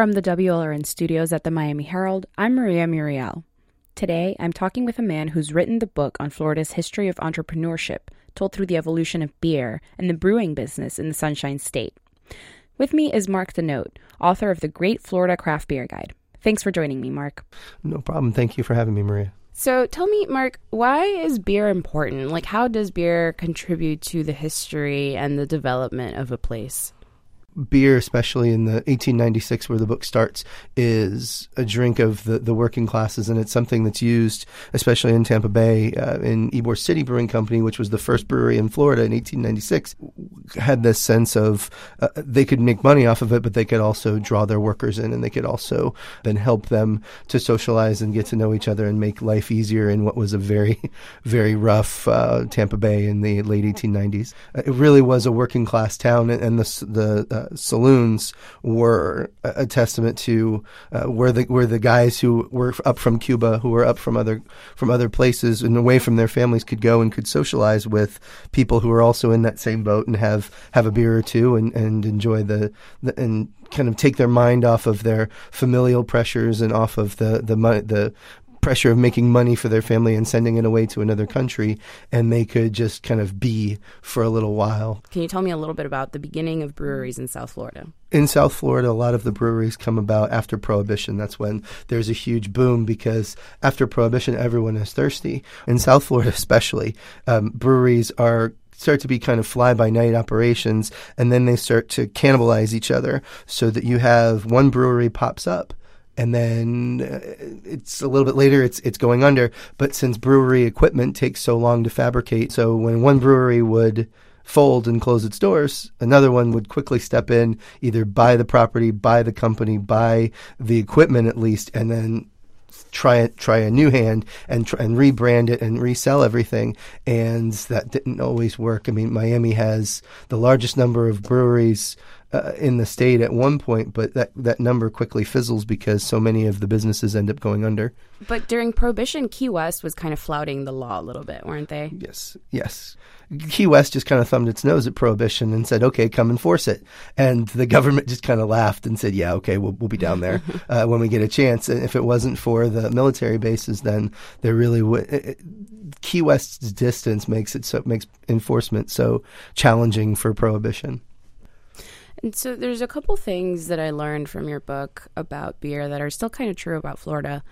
From the WLRN studios at the Miami Herald, I'm Maria Muriel. Today, I'm talking with a man who's written the book on Florida's history of entrepreneurship, told through the evolution of beer and the brewing business in the Sunshine State. With me is Mark Denote, author of the Great Florida Craft Beer Guide. Thanks for joining me, Mark. No problem. Thank you for having me, Maria. So tell me, Mark, why is beer important? How does beer contribute to the history and the development of a place? Beer, especially in the 1896 where the book starts, is a drink of the working classes, and it's something that's used, especially in Tampa Bay, in Ybor City Brewing Company, which was the first brewery in Florida in 1896, had this sense of they could make money off of it, but they could also draw their workers in, and they could also then help them to socialize and get to know each other and make life easier in what was a very, very rough Tampa Bay in the late 1890s. It really was a working class town, and the saloons were a testament to where the guys who were up from Cuba, who were up from other places and away from their families, could go and could socialize with people who were also in that same boat and have a beer or two and enjoy and kind of take their mind off of their familial pressures and off of the pressure of making money for their family and sending it away to another country, and they could just kind of be for a little while. Can you tell me a little bit about the beginning of breweries in South Florida? In South Florida, a lot of the breweries come about after Prohibition. That's when there's a huge boom, because after Prohibition, everyone is thirsty. In South Florida especially, breweries start to be kind of fly-by-night operations, and then they start to cannibalize each other, so that you have one brewery pops up, and then it's a little bit later, it's going under. But since brewery equipment takes so long to fabricate, so when one brewery would fold and close its doors, another one would quickly step in, either buy the property, buy the company, buy the equipment at least, and then try a new hand and rebrand it and resell everything. And that didn't always work. I mean, Miami has the largest number of breweries in the state at one point, but that number quickly fizzles because so many of the businesses end up going under. But during Prohibition, Key West was kind of flouting the law a little bit, weren't they? Yes. Key West just kind of thumbed its nose at Prohibition and said, okay, come enforce it. And the government just kind of laughed and said, yeah, okay, we'll be down there when we get a chance. And if it wasn't for the military bases, then there really would. Key West's distance makes enforcement so challenging for Prohibition. And so there's a couple things that I learned from your book about beer that are still kind of true about Florida.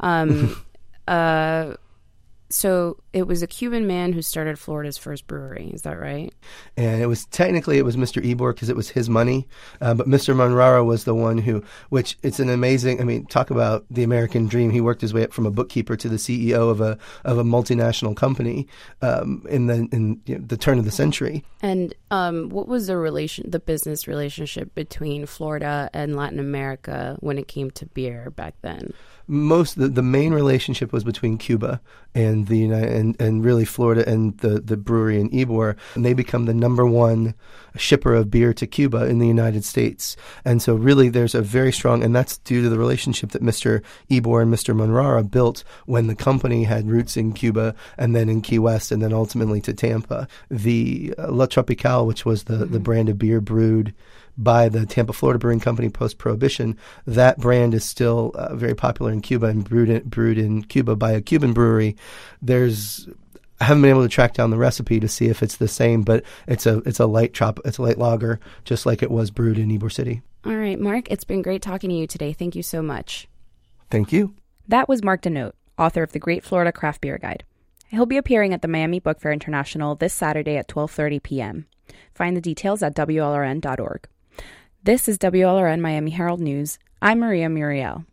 So it was a Cuban man who started Florida's first brewery. Is that right? And it was Mr. Ybor, because it was his money. But Mr. Monrara was the one which it's an amazing, talk about the American dream. He worked his way up from a bookkeeper to the CEO of a multinational company in the turn of the century. And what was the business relationship between Florida and Latin America when it came to beer back then? The main relationship was between Cuba and the and really Florida and the brewery in Ybor, and they become the number one shipper of beer to Cuba in the United States. And so really there's a very strong, and that's due to the relationship that Mr. Ybor and Mr. Monrara built when the company had roots in Cuba and then in Key West and then ultimately to Tampa. The La Tropical, which was the brand of beer brewed by the Tampa, Florida Brewing Company post-Prohibition, that brand is still very popular in Cuba and brewed in Cuba by a Cuban brewery. I haven't been able to track down the recipe to see if it's the same, but it's a light lager, just like it was brewed in Ybor City. All right, Mark, it's been great talking to you today. Thank you so much. Thank you. That was Mark Denote, author of the Great Florida Craft Beer Guide. He'll be appearing at the Miami Book Fair International this Saturday at 12:30 p.m. Find the details at WLRN.org. This is WLRN Miami Herald News. I'm Maria Muriel.